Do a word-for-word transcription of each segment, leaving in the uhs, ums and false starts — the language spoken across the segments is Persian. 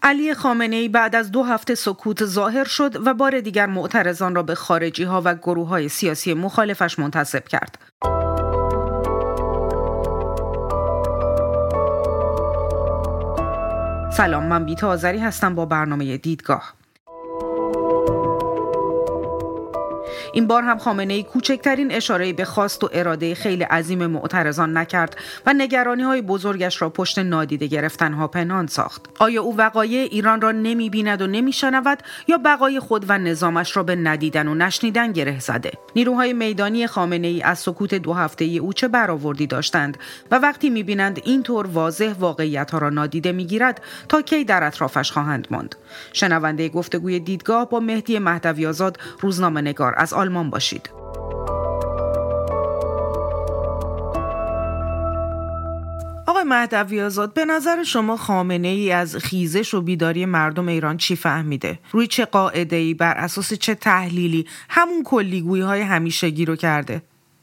علی خامنه‌ای بعد از دو هفته سکوت ظاهر شد و بار دیگر معترضان را به خارجی‌ها و گروه‌های سیاسی مخالفش منتسب کرد. سلام، من بیتا آذری هستم با برنامه دیدگاه. این بار هم خامنه‌ای کوچکترین اشاره به خواست و اراده خیلی عظیم معترضان نکرد و نگرانی‌های بزرگش را پشت نادیده گرفتنها پنهان ساخت. آیا او وقایع ایران را نمی‌بیند و نمی‌شنود یا بقای خود و نظامش را به ندیدن و نشنیدن گره زده؟ نیروهای میدانی خامنه‌ای از سکوت دو هفته‌ای او چه برآوردی داشتند و وقتی می‌بینند اینطور واضح واقعیت‌ها را نادیده می‌گیرد تا کی در اطرافش خواهند ماند؟ شنونده گفتگوی دیدگاه با مهدی مهدوی‌آزاد، روزنامه‌نگار از آلمان باشید. آقای مهدوی‌آزاد، به نظر شما خامنه‌ای از خیزش و بیداری مردم ایران چی فهمیده؟ روی چه قاعده‌ای، بر اساس چه تحلیلی همون کلیگویی‌های همیشگی رو کرده؟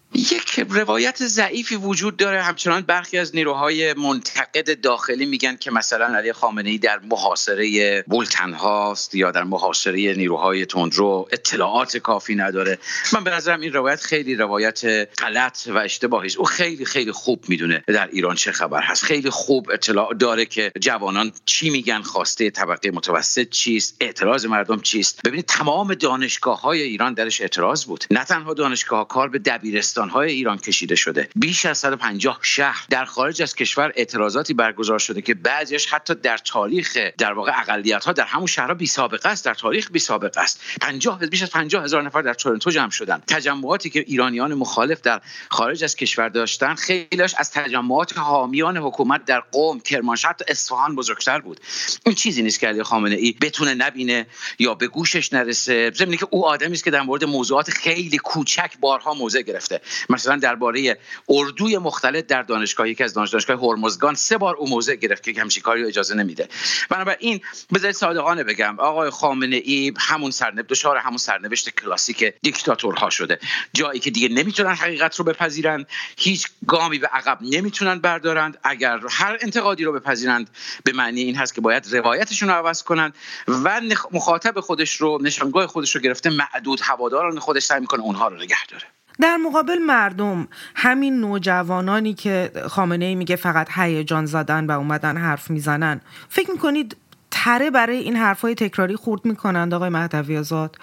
یک روایت ضعیفی وجود داره. همچنان برخی از نیروهای منتقد داخلی میگن که مثلا علی خامنه‌ای در محاصره بولتن هاست یا در محاصره نیروهای تندرو، اطلاعات کافی نداره. من به نظرم این روایت خیلی روایت غلط و اشتباهی است. او خیلی خیلی خوب میدونه در ایران چه خبر هست، خیلی خوب اطلاع داره که جوانان چی میگن، خواسته طبقه متوسط چیست، اعتراض مردم چیست. ببینید تمام دانشگاه‌های ایران درش اعتراض بود، نه تنها دانشگاه‌ها، کار به دبیرستان های ایران کشیده شده. بیش از صد و پنجاه شهر در خارج از کشور اعتراضاتی برگزار شده که بعضیش حتی در تاریخ در واقع اقلیت‌ها در همون شهرها بی سابقه است، در تاریخ بی سابقه است. پنجاه بیش از پنجاه هزار نفر در تورنتو جمع شدن. تجمعاتی که ایرانیان مخالف در خارج از کشور داشتن خیلیش از تجمعات حامیان حکومت در قم، کرمانشاه، حتی اصفهان بزرگتر بود. این چیزی نیست که علی خامنه‌ای بتونه نبینه یا به گوشش نرسه. ضمن که او آدمی است که در مورد موضوعات خیلی کوچک بارها موضع گرفته. مثلا درباره اردوی مختلط در دانشگاه، یکی از دانشگاه هرمزگان سه بار او موضع گرفت که همچین کاری رو اجازه نمیده. بنابراین بذارید صادقانه بگم، آقای خامنه‌ای همون سرنوشت دچار همون سرنوشت کلاسیک دیکتاتورها شده. جایی که دیگه نمیتونن حقیقت رو بپذیرن، هیچ گامی به عقب نمیتونن بردارند. اگر هر انتقادی رو بپذیرند به معنی این هست که باید روایتشون رو عوض کنن و مخاطب خودش رو، نشانگاه خودش رو گرفته معدود هواداران خودش سعی میکنه اونها رو نگه داره. در مقابل مردم، همین نوجوانانی که خامنه‌ای میگه فقط هیجان زدن و اومدن حرف میزنن، فکر میکنید تره برای این حرفای تکراری خورد میکنند؟ آقای مهدوی‌آزاد،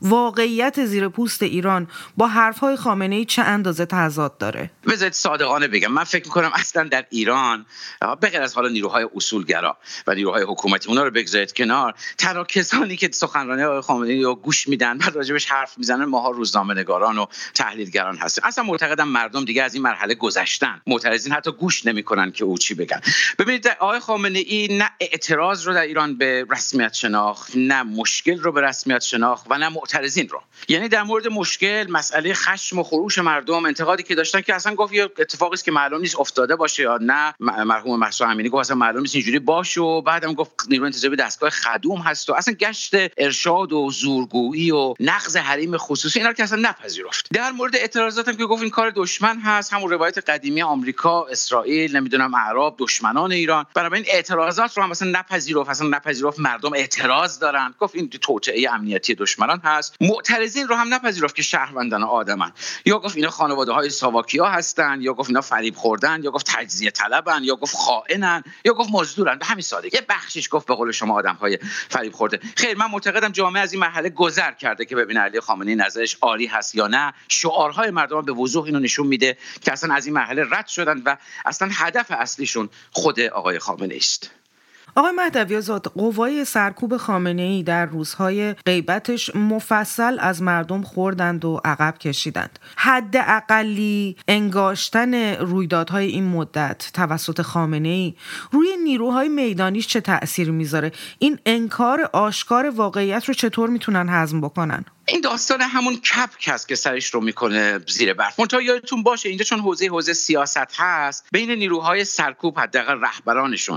واقعیت زیر پوست ایران با حرفای خامنه‌ای چه اندازه تضاد داره؟ بذارید صادقانه بگم، من فکر میکنم اصلا در ایران به غیر از حالا نیروهای اصولگرا و نیروهای حکومتی، اونا رو بگذارید کنار، تنها کسانی که سخنرانی آقای خامنه‌ای رو گوش میدن و راجبش حرف میزنن ماها روزنامه‌نگاران و تحلیلگران هستیم. اصلا معتقدم مردم دیگه از این مرحله گذشتن، معترضین حتی گوش نمیکنن که او چی بگن. ببینید آقای خامنه‌ای نه اعتراض رو در ایران به رسمیت شناخت، نه مشکل رو به رسمیت شناخت و نه معترضین رو. یعنی در مورد مشکل، مسئله خشم و خروش مردم، انتقادی که داشتن که اصلا گفت یه اتفاقی است که معلوم نیست افتاده باشه یا نه. مرحوم مهسا امینی گفت اصلا معلوم نیست اینجوری باشه و بعدم گفت نیروی انتظامی دستگاه خدوم هست و اصلا گشت ارشاد و زورگویی و نقض حریم خصوصی، اینا رو که اصلا نپذیرفت. در مورد اعتراضات هم که گفت این کار دشمن هست، همون روایت قدیمی آمریکا، اسرائیل، نمیدونم اعراب دشمنان ایران. برای این اعتراضات رو هم اصلا نپذیرفت، اصلا نپذیرفت مردم اعتراض دارن، گفت این توطئه امنیتی دشمنان هست. معترضین رو هم نپذیرفت که شهروندان آدمن، یا گفت اینا خانواده‌های ساواکیا هستن، یا گفت اینا فریب خوردن، یا گفت تجزیه طلبن، یا گفت خائنن، یا گفت مزدورن. به همین سادگی. یه بخشش گفت به قول شما آدم‌های فریب خورده. خیر، من معتقدم جامعه از این مرحله گذر کرده که ببینه علی خامنه‌ای نظرش عالی هست یا نه. شعارهای مردم به وضوح اینو نشون میده که اصلا از این مرحله رد شدن و اصلا هدف اصلیشون خود آقای خامنه‌ای است. آقای مهدوی‌آزاد، قوای سرکوب خامنه‌ای در روزهای غیبتش مفصل از مردم خوردند و عقب کشیدند. حد اقلی انگاشتن رویدادهای این مدت توسط خامنه‌ای روی نیروهای میدانیش چه تأثیری میذاره؟ این انکار آشکار واقعیت رو چطور میتونن هضم بکنن؟ این داستان همون کپک هست که سرش رو میکنه زیر برف. منتها یادتون باشه اینجا چون حوزه حوزه سیاست هست، بین نیروهای سرکوب حداقل رهبرانشون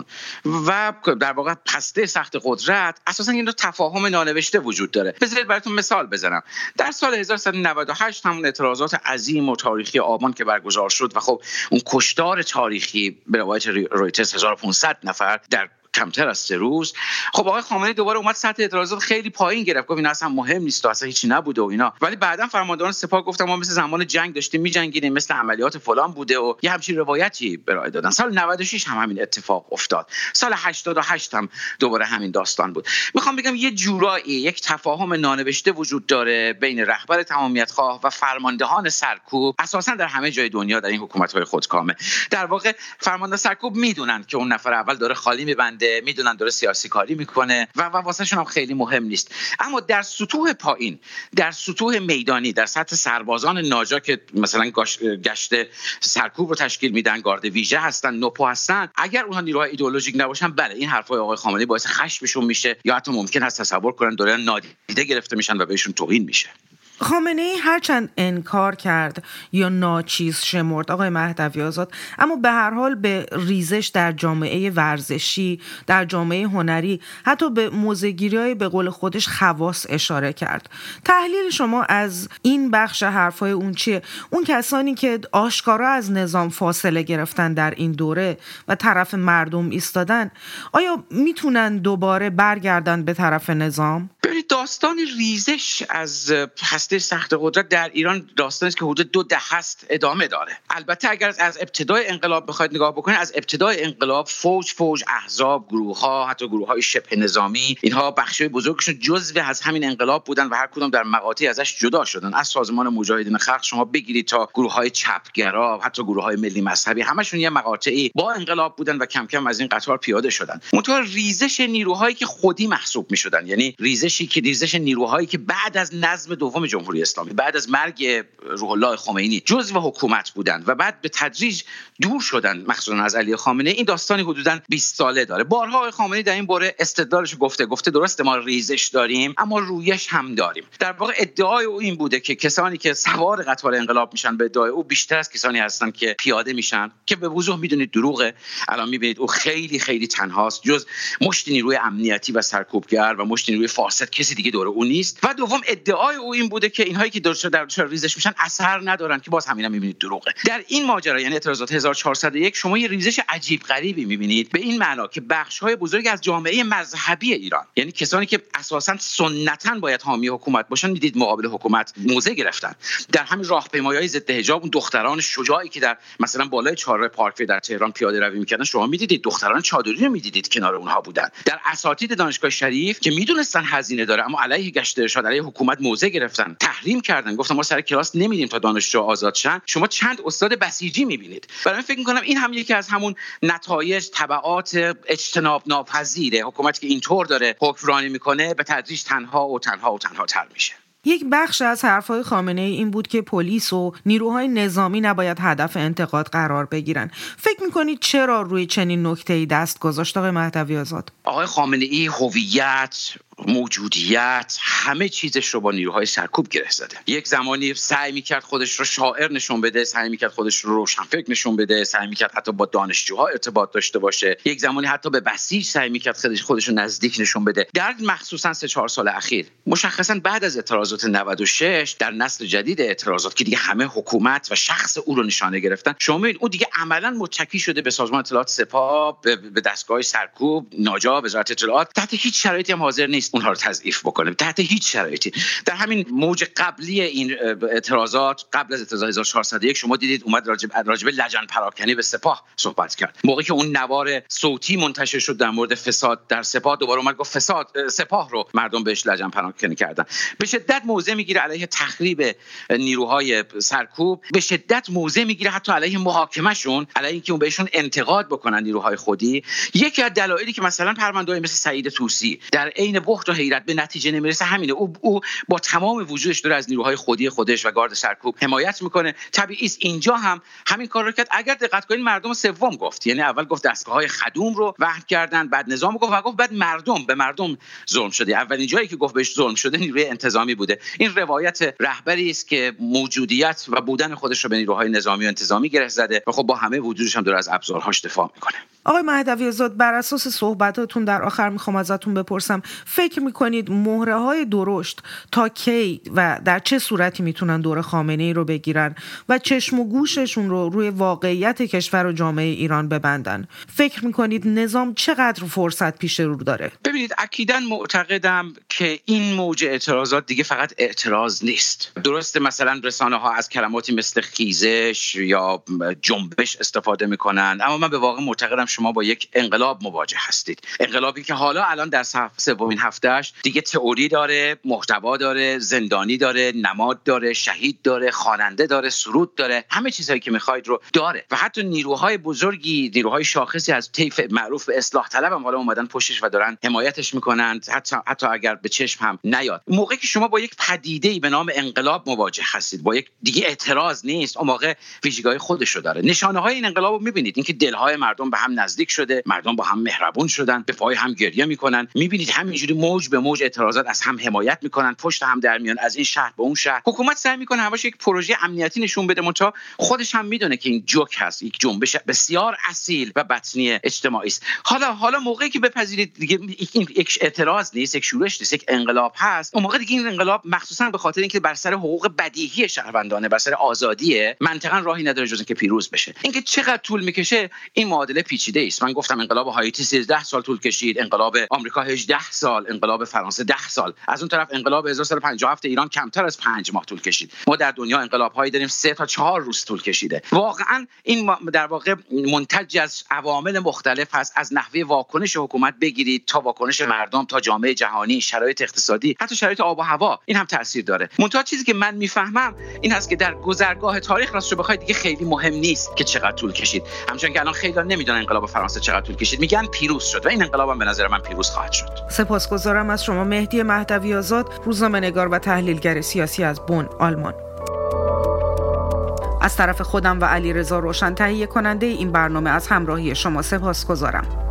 و در واقع پسته سخت قدرت اساسا این دو تفاهم نانوشته وجود داره. بذارید براتون مثال بزنم. در سال هزار و سیصد و نود و هشت همون اعتراضات عظیم و تاریخی آبان که برگزار شد و خب اون کشتار تاریخی به روایت رویترز هزار و پانصد نفر در کمتر از سه روز. خب آقای خامنه‌ای دوباره اومد سطح اعتراضات خیلی پایین گرفت، گفت این اصلا مهم نیست و اصلا هیچی نبوده و اینا. ولی بعداً فرماندهان سپاه گفتن ما مثل زمان جنگ داشتیم می‌جنگیدیم، مثل عملیات فلان بوده و یه همچین روایتی ارائه دادن. سال نود و شش هم همین اتفاق افتاد، سال هشتاد و هشت هم دوباره همین داستان بود. میخوام بگم یه جورایی یک تفاهم نانوشته وجود داره بین رهبر تمامیت‌خواه و فرماندهان سرکوب، اساساً در همه جای دنیا در این حکومت‌های خودکامه. در واقع فرمانده سرکوب میدونن که اون نفر اول داره خالی میبنده، میدونن داره سیاسی کاری میکنه و واسهشون هم خیلی مهم نیست. اما در سطوح پایین، در سطوح میدانی، در سطح سربازان ناجا که مثلا گشت سرکوب رو تشکیل میدن، گارد ویژه هستن، نوپو هستن، اگر اونها نیروهای ایدئولوژیک نباشن، بله این حرفای آقای خامنه‌ای باعث خشمشون میشه یا حتی ممکن هست تصور کنن دارن نادیده گرفته میشن و بهشون توهین میشه. خامنه‌ای هرچند انکار کرد یا ناچیز شمرد آقای مهدوی آزاد، اما به هر حال به ریزش در جامعه ورزشی، در جامعه هنری، حتی به موزه‌گیری‌های به قول خودش خواص اشاره کرد. تحلیل شما از این بخش حرفای اون چیه؟ اون کسانی که آشکارا از نظام فاصله گرفتن در این دوره و طرف مردم ایستادن، آیا میتونن دوباره برگردن به طرف نظام؟ داستان ریزش از هسته سخت قدرت در ایران داستانی است که حدود دو دهه است ادامه داره. البته اگر از ابتدای انقلاب بخواید نگاه بکنید، از ابتدای انقلاب فوج فوج احزاب، گروه‌ها، حتی گروه‌های شبه نظامی، اینها بخشای بزرگشون جزو از همین انقلاب بودن و هر کدوم در مقاطعی ازش جدا شدن. از سازمان مجاهدین خلق شما بگیرید تا گروه‌های چپگرا، حتی گروه‌های ملی مذهبی، همشون یه مقاطعی با انقلاب بودن و کم کم از این قطار پیاده شدن. منتها ریزش نیروهایی که خودی محسوب می‌شدن، یعنی ریزشی که ریزش نیروهایی که بعد از نظم دوم جمهوری اسلامی، بعد از مرگ روح الله خمینی جزو حکومت بودند و بعد به تدریج دور شدن، مخصوصا از علی خامنه‌ای، این داستانی حدوداً بیست ساله داره. بارها آقای خامنه‌ای در این باره استدلالش گفته گفته درسته ما ریزش داریم اما رویش هم داریم. در واقع ادعای او این بوده که کسانی که سوار قطار انقلاب میشن، به ادعای او بیشتر از کسانی هستن که پیاده میشن، که به وضوح میدونید دروغه. الان میبینید او خیلی خیلی تنهاست، جز مشت نیروی امنیتی و سرکوبگر و مشت نیروی فاسد کسی دیگه دور او نیست. و دوم ادعای او این بوده که اینهایی که درست در دچار ریزش میشن اثر ندارن، که باز همینا میبینید دروغه. در این ماجرا یعنی اعتراضات هزار و چهارصد و یک شما یه ریزش عجیب غریبی میبینید، به این معنا که بخش‌های بزرگی از جامعه مذهبی ایران، یعنی کسانی که اساساً سنتاً باید حامی حکومت باشن، دیدید مقابل حکومت موضع گرفتن. در همین راهپیمایی‌های ضد حجاب، اون دختران شجاعی که در مثلا بالای چهارراه پارکوی در تهران پیاده روی می‌کردن، شما می‌دیدید دختران چادری رو می‌دیدید کنار اونها بودن. در اساتید دانشگاه شریف که می‌دونستان هزینه داره اما علیه گشت ارشاد، علیه حکومت موضع گرفتن، تحریم کردن، گفتن ما سر کلاس نمی‌ریم تا دانشجو آزاد شن، شما چند استاد بسیجی می‌بینید. برای من فکر می‌کنم این هم یکی از همون نتایج، تبعات اجتناب ناپذیر حکومتی که اینطور داره حکمرانی می‌کنه، به تدریج تنها و تنها و تنها تر میشه. یک بخش از حرفهای خامنه‌ای این بود که پلیس و نیروهای نظامی نباید هدف انتقاد قرار بگیرن. فکر می‌کنید چرا روی چنین نکته‌ای دست گذاشت آقای مهدوی آزاد؟ آقای خامنه‌ای هویت، موجودیت، همه چیزش رو با نیروهای سرکوب گره زده. یک زمانی سعی میکرد خودش رو شاعر نشون بده، سعی میکرد خودش رو روشنفکر نشون بده، سعی میکرد حتی با دانشجوها ارتباط داشته باشه، یک زمانی حتی به بسیج سعی میکرد خودش خودش رو نزدیک نشون بده. در مخصوصا سه چهار سال اخیر، مشخصا بعد از اعتراضات نود و شش، در نسل جدید اعتراضات که دیگه همه حکومت و شخص او رو نشانه گرفتن، شما میبینید اون دیگه عملاً متکی شده به سازمان اطلاعات سپاه، به دستگاه سرکوب، ناجا، وزارت اطلاعات. تحت هیچ شرایطی هم حاضر نیست اونها رو تضعیف بکنه، تحت هیچ شرایطی. در همین موج قبلی این اعتراضات، قبل از اعتراضات هزار و چهارصد و یک، شما دیدید اومد راجب راجب لجن پراکنی به سپاه صحبت کرد. موقعی که اون نوار صوتی منتشر شد در مورد فساد در سپاه، دوباره اومد گفت فساد سپاه رو مردم بهش لجن پراکنی کردن. به شدت موضع میگیره علیه تخریب نیروهای سرکوب، به شدت موضع میگیره حتی علیه محاکمهشون، علیه اینکه اون بهشون انتقاد بکنن نیروهای خودی. یکی از دلایلی که مثلا پرونده‌ای مثل سعید طوسی در عین بحت و حیرت به نتیجه نمیرسه همینه. او, او با تمام وجودش داره از نیروهای خودی خودش و گارد سرکوب حمایت میکنه. طبیعی است اینجا هم همین کار رو کرد. اگر دقت کنید مردم سوم گفت، یعنی اول گفت دستگاه‌های خدوم رو وحی کردن، بعد نظام گفت و گفت بعد مردم به مردم ظلم شده. اولین جایی که گفت بهش ظلم شده نیروی انتظامی بوده. این روایت رهبری است که موجودیت و بودن خودش رو به نیروهای نظامی و انتظامی گره زده و خب با همه وجودش هم داره از ابزارهاش دفاع میکنه. آقای مهدوی آزاد، بر اساس صحبتاتون در آخر میخوام ازتون بپرسم، فکر فکر میکنید مهره های درشت تا کی و در چه صورتی میتونن دور خامنه‌ای رو بگیرن و چشم و گوششون رو روی واقعیت کشور و جامعه ایران ببندن؟ فکر میکنید نظام چقدر فرصت پیش رو داره؟ ببینید، اکیداً معتقدم که این موج اعتراضات دیگه فقط اعتراض نیست. درسته مثلا رسانه ها از کلماتی مثل خیزش یا جنبش استفاده میکنن، اما من به واقع معتقدم شما با یک انقلاب مواجه هستید. انقلابی که حالا الان در سومین هفتهش دیگه تئوری داره، محتوا داره، زندانی داره، نماد داره، شهید داره، خواننده داره، سرود داره، همه چیزهایی که میخواید رو داره و حتی نیروهای بزرگی، نیروهای شاخصی از طیف معروف به اصلاح طلب هم حالا اومدن پشتش و دارن حمایتش میکنن، حتی حتی اگر به چشم هم نیاد. موقعی که شما با یک پدیده‌ای به نام انقلاب مواجه هستید، با یک دیگه اعتراض نیست، اون موقع ویژگی‌های خودش رو داره. نشانه‌های این انقلاب رو می‌بینید، اینکه دل‌های مردم به هم نزدیک شده، مردم با هم مهربون شدن، به پای هم گریه میکنن. می‌بینید همینجوری موج به موج اعتراضات از هم حمایت میکنن، پشت هم در میان، از این شهر به اون شهر. حکومت سعی میکنه همش یک پروژه امنیتی نشون بده، منتها خودش هم میدونه که این جوک هست، یک جنبش بسیار اصیل و بطنی اجتماعی است. حالا حالا موقعی که بپذیرید دیگه این یک اعتراض نیست، یک شورش نیست، یک انقلاب هست، اون موقع دیگه این انقلاب مخصوصا به خاطر اینکه بر سر حقوق بدیهی شهروندانه، بر سر آزادیه، منطقاً راهی نداره جز اینکه پیروز بشه. اینکه چقدر طول میکشه این معادله پیچیده است. من گفتم انقلاب هایتی سیزده سال طول کشید، انقلاب آمریکا هجده سال، انقلاب فرانسه ده سال، از اون طرف انقلاب هزار و سیصد و پنجاه و هفت ایران کمتر از پنج ماه طول کشید. ما در دنیا انقلاب‌هایی داریم سه تا چهار روز طول کشیده. واقعاً این در واقع منتج از عوامل مختلف هست، از نحوه واکنش حکومت بگیرید تا واکنش مردم، تا جامعه جهانی، شرایط اقتصادی، حتی شرایط آب و هوا، این هم تاثیر داره. منتها چیزی که من میفهمم این هست که در گذرگاه تاریخ راستش رو بخواید دیگه خیلی مهم نیست که چقدر طول کشید. همچنان که الان خیلی‌ها نمیدونن انقلاب فرانسه چقدر طول کشید، میگن پیروز شد و این انقلاب هم به نظر من پیروز خواهد شد. سپاسگزارم از شما مهدی مهدوی آزاد، روزنامه‌نگار و تحلیلگر سیاسی از بن، آلمان. از طرف خودم و علیرضا روشن تهیه کننده این برنامه از همراهی شما سپاسگزارم.